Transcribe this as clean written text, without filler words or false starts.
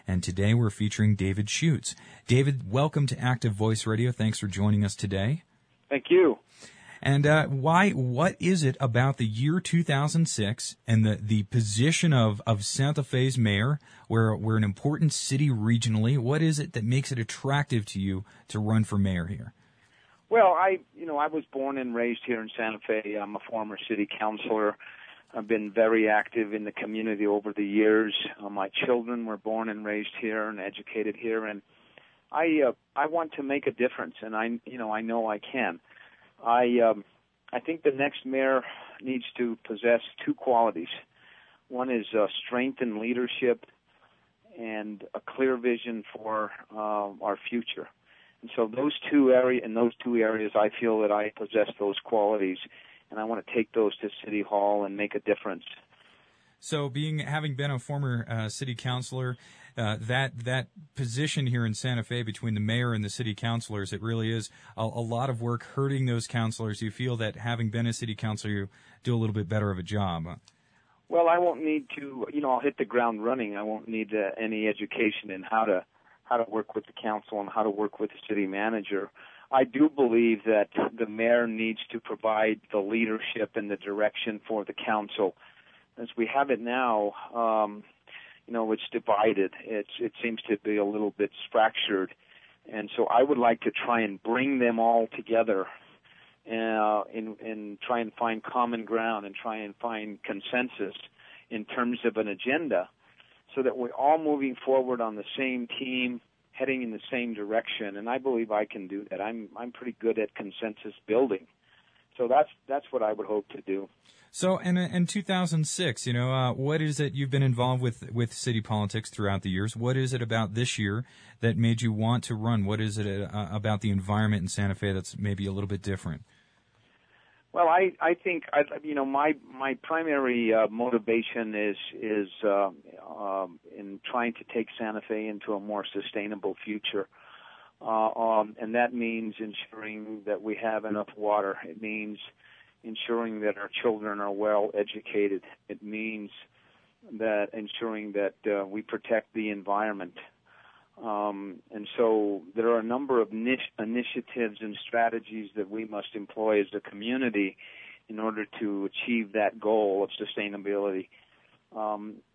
and today we're featuring David Schutz. David, welcome to Active Voice Radio. Thanks for joining us today. Thank you. And what is it about the year 2006 and the position of Santa Fe's mayor? We're an important city regionally. What is it that makes it attractive to you to run for mayor here? Well, I was born and raised here in Santa Fe. I'm a former city councilor. I've been very active in the community over the years. My children were born and raised here and educated here, and I want to make a difference, and I know I can. I think the next mayor needs to possess two qualities. One is strength and leadership, and a clear vision for our future. And so those two areas, I feel that I possess those qualities, and I want to take those to City Hall and make a difference. So, having been a former city councilor, that position here in Santa Fe between the mayor and the city councilors, it really is a lot of work hurting those councilors. You feel that having been a city councilor, you do a little bit better of a job. Well, I won't need to. I'll hit the ground running. I won't need any education in how to work with the council and how to work with the city manager. I do believe that the mayor needs to provide the leadership and the direction for the council. As we have it now, it's divided. It seems to be a little bit fractured. And so I would like to try and bring them all together and try and find common ground and try and find consensus in terms of an agenda so that we're all moving forward on the same team, heading in the same direction. And I believe I can do that. I'm pretty good at consensus building. So that's what I would hope to do. So, in 2006, what is it you've been involved with city politics throughout the years? What is it about this year that made you want to run? What is it about the environment in Santa Fe that's maybe a little bit different? Well, I think my primary motivation is in trying to take Santa Fe into a more sustainable future. And that means ensuring that we have enough water. It means ensuring that our children are well educated. It means that ensuring that we protect the environment. And so there are a number of initiatives and strategies that we must employ as a community in order to achieve that goal of sustainability.